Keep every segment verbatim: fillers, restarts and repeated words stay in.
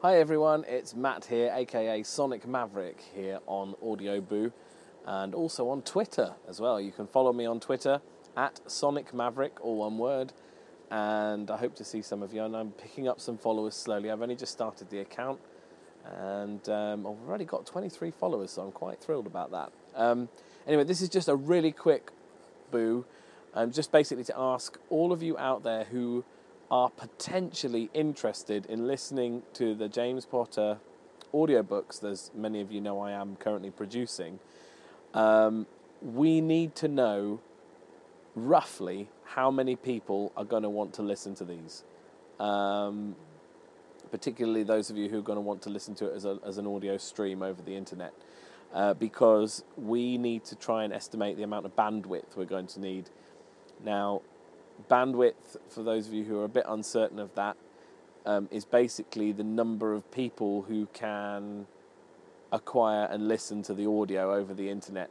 Hi everyone, it's Matt here, aka Sonic Maverick, here on Audioboo, and also on Twitter as well. You can follow me on Twitter at Sonic Maverick, all one word, and I hope to see some of you. And I'm picking up some followers slowly. I've only just started the account, and um, I've already got twenty-three followers, so I'm quite thrilled about that. Um, anyway, this is just a really quick boo, um, just basically to ask all of you out there who are potentially interested in listening to the James Potter audiobooks, as many of you know I am currently producing. Um, we need to know roughly how many people are going to want to listen to these. Um, particularly those of you who are going to want to listen to it as, a, as an audio stream over the internet. Uh, because we need to try and estimate the amount of bandwidth we're going to need. Now, bandwidth, for those of you who are a bit uncertain of that, um, is basically the number of people who can acquire and listen to the audio over the internet.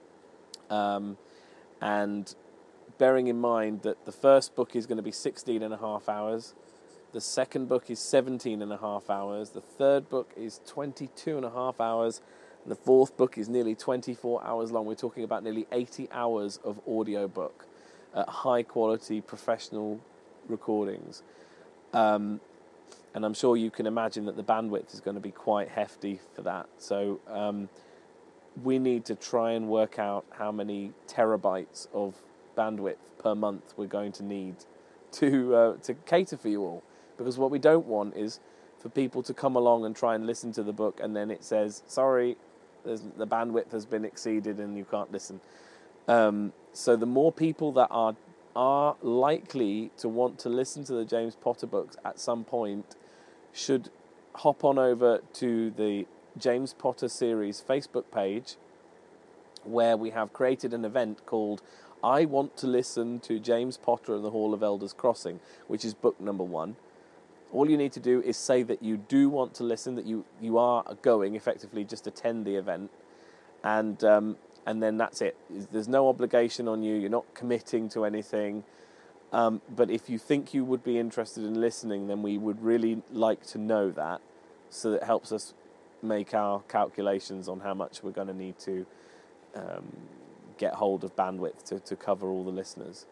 Um, and bearing in mind that the first book is going to be sixteen and a half hours, the second book is seventeen and a half hours, the third book is twenty-two and a half hours, and the fourth book is nearly twenty-four hours long. We're talking about nearly eighty hours of audio book at high quality professional recordings. Um, and I'm sure you can imagine that the bandwidth is going to be quite hefty for that. So um, we need to try and work out how many terabytes of bandwidth per month we're going to need to uh, to cater for you all. Because what we don't want is for people to come along and try and listen to the book and then it says, sorry, there's, the bandwidth has been exceeded and you can't listen. Um, so the more people that are are likely to want to listen to the James Potter books at some point should hop on over to the James Potter series Facebook page, where we have created an event called I Want to Listen to James Potter and the Hall of Elders Crossing, which is book number one. All you need to do is say that you do want to listen, that you, you are going, effectively just attend the event, and um, and then that's it. There's no obligation on you, you're not committing to anything, um, but if you think you would be interested in listening, then we would really like to know that, so that it helps us make our calculations on how much we're going to need to um, get hold of bandwidth to, to cover all the listeners.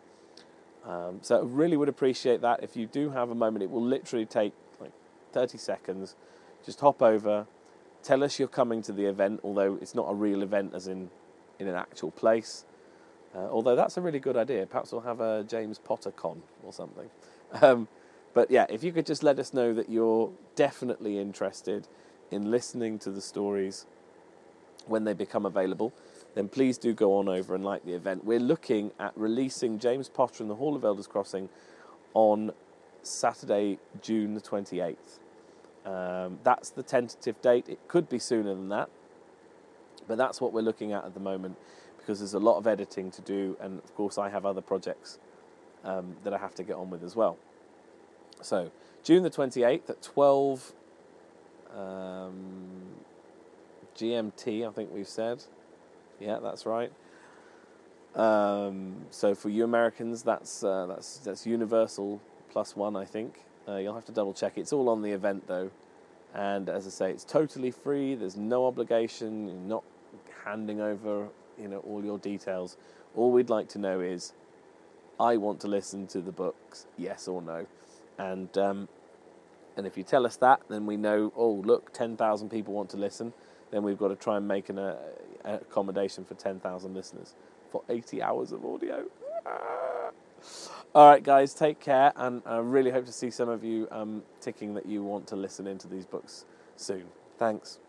Um, so I really would appreciate that. If you do have a moment, it will literally take like thirty seconds. Just hop over, tell us you're coming to the event, although it's not a real event as in in an actual place. Uh, although that's a really good idea. Perhaps we'll have a James Potter con or something. Um, but yeah, if you could just let us know that you're definitely interested in listening to the stories when they become available, then please do go on over and like the event. We're looking at releasing James Potter and the Hall of Elders Crossing on Saturday, June the twenty-eighth. Um, that's the tentative date. It could be sooner than that, but that's what we're looking at at the moment, because there's a lot of editing to do, and of course I have other projects um, that I have to get on with as well. So, June the twenty-eighth at twelve um, G M T, I think we've said. Yeah, that's right. Um, so for you Americans, that's uh, that's that's Universal plus one, I think. Uh, you'll have to double check. It's all on the event though, and as I say, it's totally free. There's no obligation. You're not handing over, you know, all your details. All we'd like to know is, I want to listen to the books, yes or no, and um, and if you tell us that, then we know. Oh, look, ten thousand people want to listen. Then we've got to try and make an uh, accommodation for ten thousand listeners for eighty hours of audio. Ah. All right, guys, take care, and I really hope to see some of you um, ticking that you want to listen into these books soon. Thanks.